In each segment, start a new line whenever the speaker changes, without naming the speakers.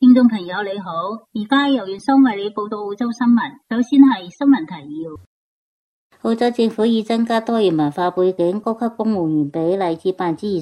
聽眾朋友你好，而家由月生為你報道澳洲新聞。首先係新聞提要。澳洲政府已增加多元文化背景高級公務員比例至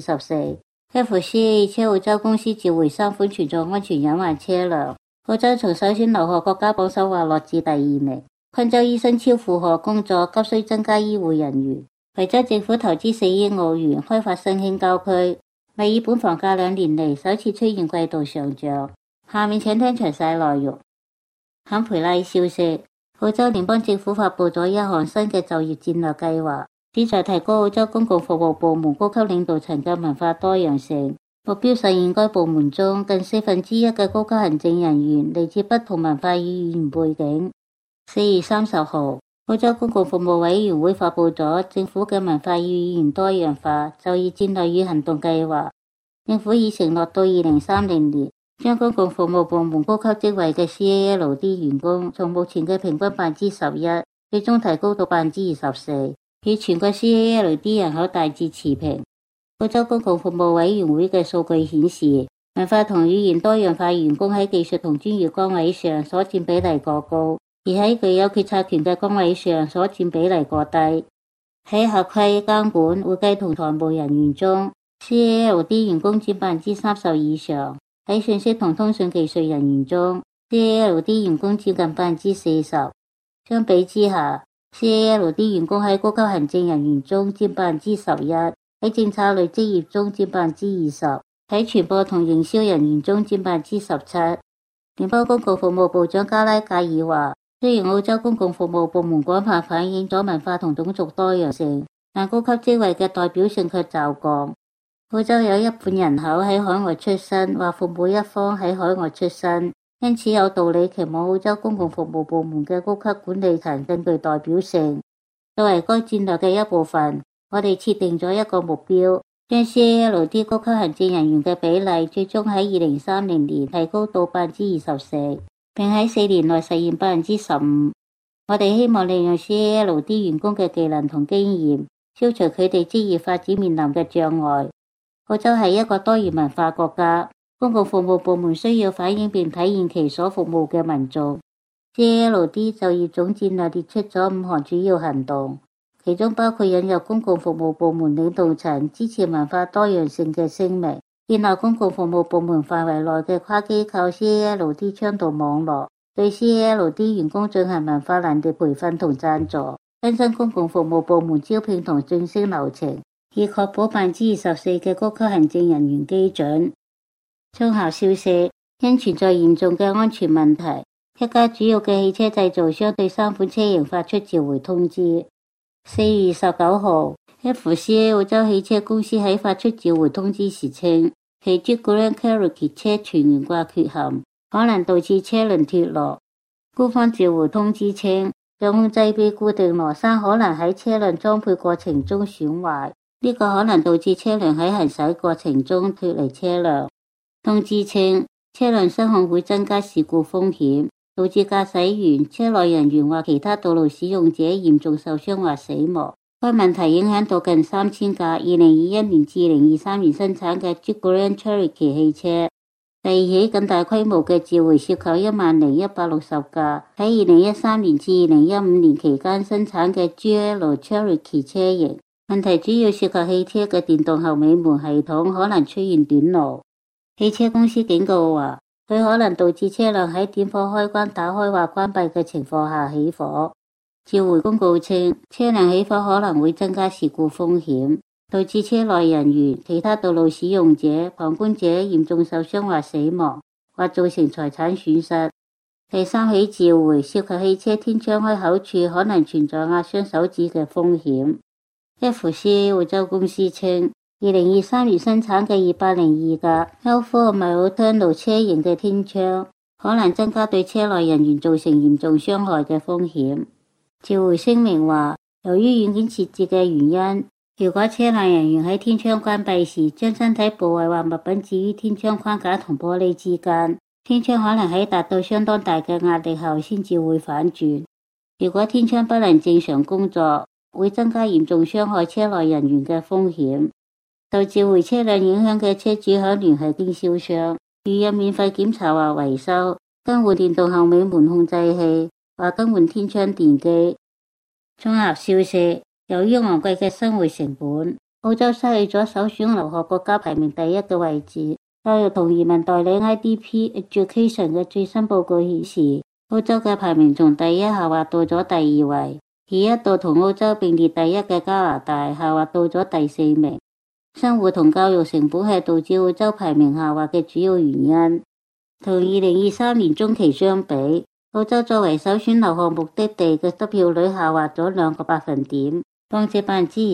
24%。FCA 車澳洲公司召回3款存在安全隱患車輛。澳洲從首選留學國家榜首滑落至第2名。昆州醫生超負荷工作，急需增加醫護人員。維州政府投資4億澳元開發新興郊區。墨爾本房價2年嚟首次出現季度上漲。下面請聽詳細內容。坎培拉消息，澳洲聯邦政府發布咗一項新嘅就業戰略計劃，旨在提高澳洲公共服務部門高級領導層嘅文化多樣性，目標實現該部門中近1/4嘅高級行政人員嚟自不同文化語言背景。4月30號，澳洲公共服務委員會發布咗政府嘅文化語言多樣化就業戰略與行動計劃，政府已承諾到2030年將公共服務部門高級職位嘅 CALD 員工從目前嘅平均 11%最終提高到 24%， 與全國 CALD 人口大致持平。澳洲公共服務委員會嘅數據顯示，文化同語言多樣化員工喺技術同專業崗位上所佔比例過高，而喺具有決策權嘅崗位上所佔比例過低。喺合規監管、會計同財務人員中， CALD 員工佔 30% 以上。喺信息同通訊技術人員中， CALD 員工接近 40%。相比之下， CALD 員工喺高級行政人員中佔 11%， 喺政策類職業中佔 20%， 喺傳播同營銷人員中佔 17%。聯邦公共服務部長加拉格爾話，雖然澳洲公共服務部門廣泛反映咗文化同種族多樣性，但高級職位嘅代表性卻驟降。澳洲有一半人口喺海外出生或父母一方喺海外出生，因此有道理期望澳洲公共服務部門嘅高級管理層更具代表性。作為該戰略嘅一部分，我哋設定咗一個目標，將 CALD 高級行政人員嘅比例最終喺2030年提高到 24%， 並喺4年內實現 15%。我哋希望利用 CALD 員工嘅技能同經驗，消除佢哋職業發展面臨嘅障礙。澳洲係一個多元文化國家，公共服務部門需要反映並體現其所服務嘅民眾。CALD 就業總戰略列出咗5項主要行動，其中包括引入公共服務部門領導層支持文化多樣性嘅聲明，建立公共服務部門範圍內嘅跨機構 CALD 倡導網絡，對 CALD 員工進行文化能力培訓同贊助，更新公共服務部門招聘同晉升流程，以確保 24% 嘅高級行政人員基準。綜合消息，因存在嚴重嘅安全問題，一家主要嘅汽車製造商對3款車型發出召回通知。4月19號 FCA 澳洲汽車公司喺發出召回通知時稱，其 Jeep Grand Cherokee 車全懸掛缺陷，可能導致車輪脫落。官方召回通知稱，遙控制臂固定螺栓可能喺車輛裝配過程中損壞，呢個可能導致車輛喺行駛過程中脫離車輛。通知稱，車輛失控會增加事故風險，導致駕駛員、車內人員或其他道路使用者嚴重受傷或死亡。該問題影響到近3000架2021年至2023年生產嘅 Jeep Grand Cherokee 汽車。第二起更大規模嘅召回涉及10160架喺2013年至2015年期間生產嘅 GL Cherokee 車型。問題主要涉及汽車嘅電動後尾門系統可能出現短路。汽車公司警告話，佢可能導致車輛喺點火開關打開或關閉嘅情況下起火。召回公告稱，車輛起火可能會增加事故風險，導致車內人員、其他道路使用者、旁觀者嚴重受傷或死亡，或造成財產損失。第3起召回涉及汽車天窗開口處可能存在壓傷手指嘅風險。FCA 澳洲公司稱，2023年生產嘅202架 Alfa Romeo Tunnel 車型嘅天窗可能增加對車內人員造成嚴重傷害嘅風險。召回聲明話，由於軟件設置嘅原因，如果車內人員喺天窗關閉時將身體部位或物品置於天窗框架同玻璃之間，天窗可能喺達到相當大嘅壓力後先至會反轉。如果天窗不能正常工作，會增加嚴重傷害車內人員嘅風險。受召回車輛影響嘅車主可聯繫經銷商， 如有免費檢查或維修，更換電動後尾門控制器或更換天窗電機。綜合消息，由於昂貴嘅生活成本，澳洲失去咗首選留學國家排名第一嘅位置。教育同移民代理 IDP Education 嘅最新報告顯示，澳洲嘅排名從第一下滑到咗第2位，而一度同澳洲並列第一嘅加拿大下滑到咗第4名。生活同教育成本係導致澳洲排名下滑嘅主要原因。同2023年中期相比，澳洲作為首選留學目的地嘅得票率下滑咗2個百分點，降至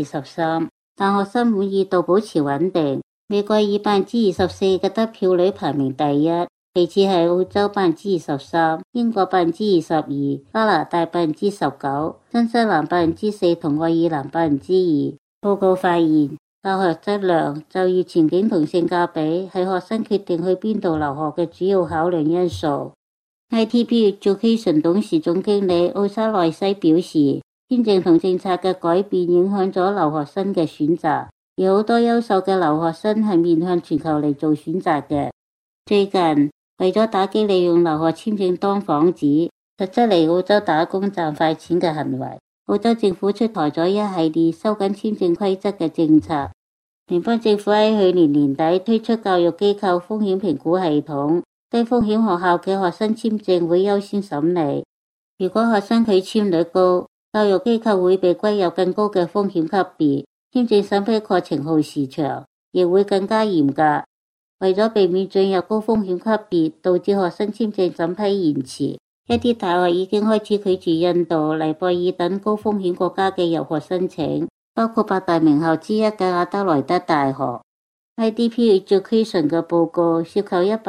23%， 但學生滿意度保持穩定。美國以 24% 嘅得票率排名第一，其次係澳洲 23%， 英國 22%， 加拿大 19%， 新西蘭 4% 同愛爾蘭 2%。報告發現，教學質量、就業前景同性價比係學生決定去邊度留學嘅主要考量因素。IDP Education 董事總經理奧沙內西表示，簽證同政策嘅改變影響咗留學生嘅選擇。而好多優秀嘅留學生係面向全球嚟做選擇嘅。最近為咗打擊利用留學簽證當幌子，實質嚟澳洲打工賺快錢嘅行為，澳洲政府出台咗一系列收緊簽證規則嘅政策。聯邦政府喺去年年底推出教育機構風險評估系統，低風險學校嘅學生簽證會優先審理。如果學生拒簽率高，教育機構會被歸入更高嘅風險級別。簽證審批過程耗時長，亦會更加嚴格。為咗避免進入高風險級別，導致學生簽證審批延遲，一啲大學已經開始拒絕印度、尼泊爾等高風險國家嘅入學申請，包括8大名校之一嘅阿德萊德大學。IDP Education 嘅報告涉及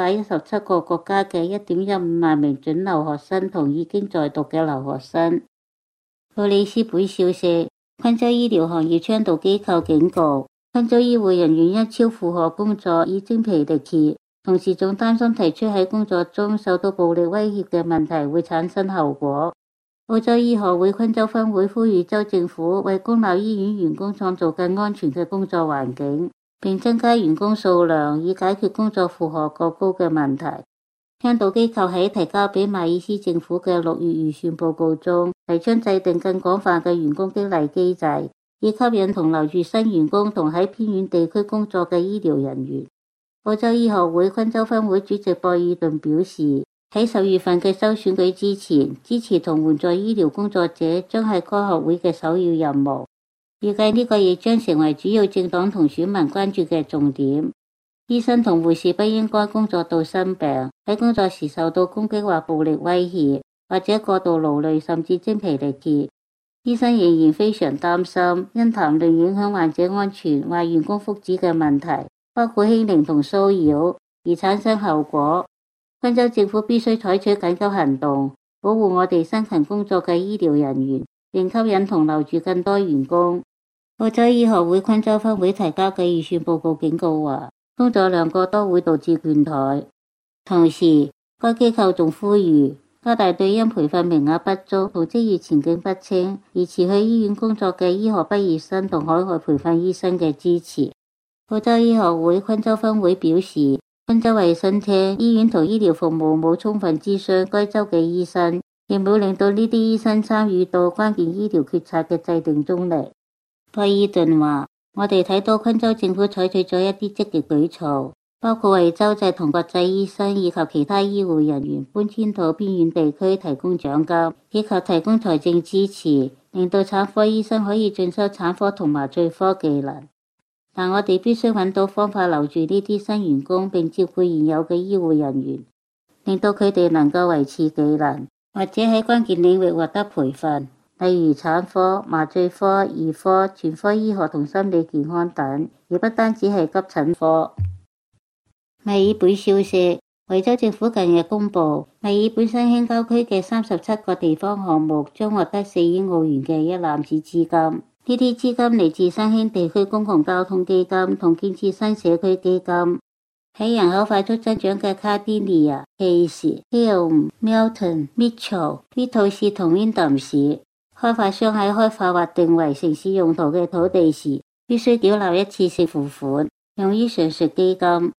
117個國家嘅 1.15 萬名準留學生同已經在讀嘅留學生。布里斯本消息，昆州醫療行業倡導機構警告，昆州醫護人員因超負荷工作已精疲力竭，同時仲擔心提出喺工作中受到暴力威脅嘅問題會產生後果。澳洲醫學會昆州分會呼籲州政府為公立醫院員工創造更安全嘅工作環境，並增加員工數量，以解決工作負荷過高嘅問題。倡導機構喺提交俾馬爾斯政府嘅6月預算報告中，提倡制定更廣泛嘅員工激勵機制，以吸引同留住新員工同喺偏遠地區工作嘅醫療人員。澳洲醫學會昆州分會主席博爾頓表示，喺10月份嘅州選舉之前，支持同援助醫療工作者將係該學會嘅首要任務。預計呢個亦將成為主要政黨同選民關注嘅重點。醫生同護士不應該工作到生病，喺工作時受到攻擊或暴力威脅，或者過度勞累甚至精疲力竭。醫生仍然非常擔心因談論影響患者安全或員工福祉嘅問題，包括欺凌同騷擾，而產生後果。昆州政府必須採取緊急行動，保護我哋辛勤工作嘅醫療人員，並吸引同留住更多員工。澳洲醫學會昆州分會提交嘅預算報告警告話，工作量過多會導致倦怠。同時，該機構仲呼籲加大對因培訓名額不足同職業前景不清而辭去醫院工作嘅醫學畢業生同海外培訓醫生嘅支持。澳洲醫學會昆州分會表示，昆州衛生廳、醫院同醫療服務冇充分諮詢該州嘅醫生，亦冇令到呢啲醫生參與到關鍵醫療決策嘅制定中嚟。博爾頓話，我哋睇到昆州政府採取咗一啲積極舉措，包括為州際同國際醫生以及其他醫護人員搬遷到偏遠地區提供獎金，以及提供財政支持，令到產科醫生可以進修產科同麻醉科技能。但我哋必須揾到方法留住呢啲新員工，並照顧現有嘅醫護人員，令到佢哋能夠維持技能，或者喺關鍵領域獲得培訓，例如產科、麻醉科、兒科、全科醫學同心理健康等，而不單止係急診科。墨爾本消息，維州政府近日公布，墨爾本新興郊區嘅37個地方項目將獲得4億澳元嘅一攬子資金。呢啲資金嚟自新興地區公共交通基金同建設新社區基金。喺人口快速增長嘅卡迪尼亞、Case、Hilton、Milton、Mitchell、威吐士同 Wyndham 市，開發商喺開發或定為城市用途嘅土地時，必須繳納一次性付款，用於上述基金。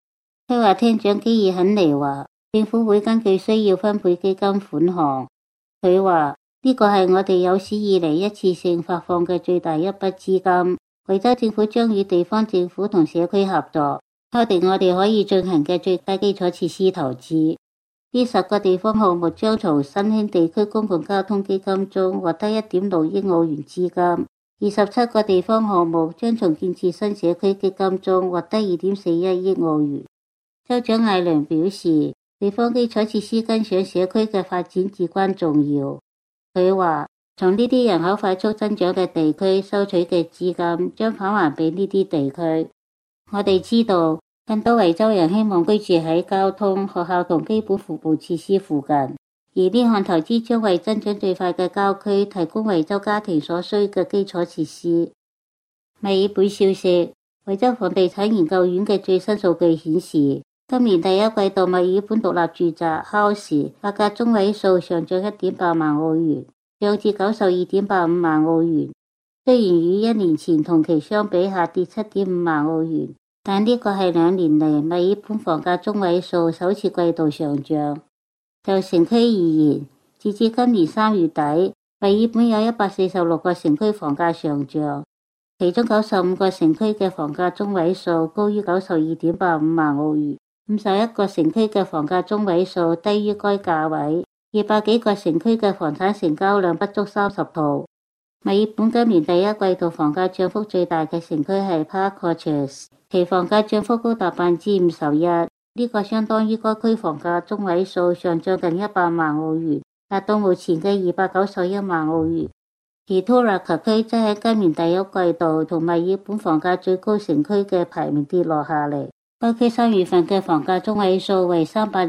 佢話廳長基爾肯尼話，政府會根據需要分配基金款項。佢話呢個係我哋有史以嚟一次性發放嘅最大一筆資金。維州政府將與地方政府同社區合作，敲定我哋可以進行嘅最佳基礎設施投資。呢10個地方項目將從新興地區公共交通基金中獲得1.6億澳元資金，27個地方項目將從建設新社區基金中獲得2.41億澳元。州長艾倫表示，地方基礎設施跟上社區嘅發展至關重要。佢話，從呢啲人口快速增長嘅地區收取嘅資金將返還俾呢啲地區。我哋知道，更多維州人希望居住喺交通、學校同基本服務設施附近，而呢項投資將為增長最快嘅郊區提供維州家庭所需嘅基礎設施。墨爾本消息，維州房地產研究院嘅最新數據顯示，今年第一季度墨爾本獨立住宅 house 價格中位數上漲 1.8 萬澳元，漲至 92.85 萬澳元。雖然與1年前同期相比下跌 7.5 萬澳元，但呢個係2年嚟墨爾本房價中位數首次季度上漲。就城區而言，截至今年3月底，墨爾本有146個城區房價上漲，其中95個城區嘅房價中位數高於 92.85 萬澳元，51個城區嘅房價中位數低於該價位，200幾個城區嘅房產成交量不足30套。墨爾本今年第一季度房價漲幅最大嘅城區係 Park Orchards， 其房價漲幅高達 51%， 呢個相當於該區房價中位數上漲近100萬澳元，達到目前嘅291萬澳元。而 Toorakga 區則喺今年第一季度同墨爾本房價最高城區嘅排名跌落下嚟，該區3月份嘅房價中位數為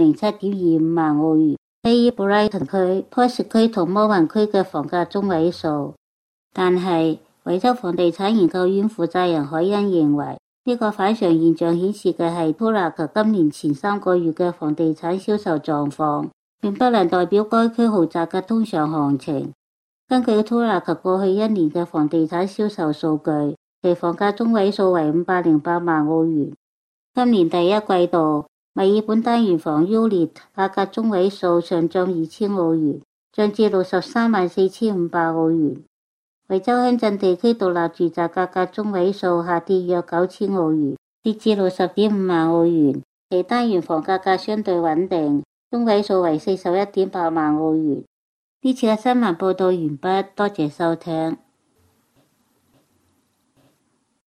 307.25 萬澳元，低於 Brighton 區、Perth 區同摩雲區嘅房價中位數。但係維州房地產研究院負責人海恩認為，呢個反常現象顯示嘅係 Toorakga 今年前3個月嘅房地產銷售狀況，並不能代表該區豪宅嘅通常行情。根據 Toorakga 過去1年嘅房地產銷售數據，其房價中位數為508萬澳元。今年第一季度，墨爾本單元房 unit 價格中位數上漲2000澳元，漲至634500澳元。維州鄉鎮地區獨立住宅價格中位數下跌約9000澳元，跌至60.5萬澳元。其單元房價格相對穩定，中位數為41.8萬澳元。呢次嘅新聞報道完畢，多謝收聽。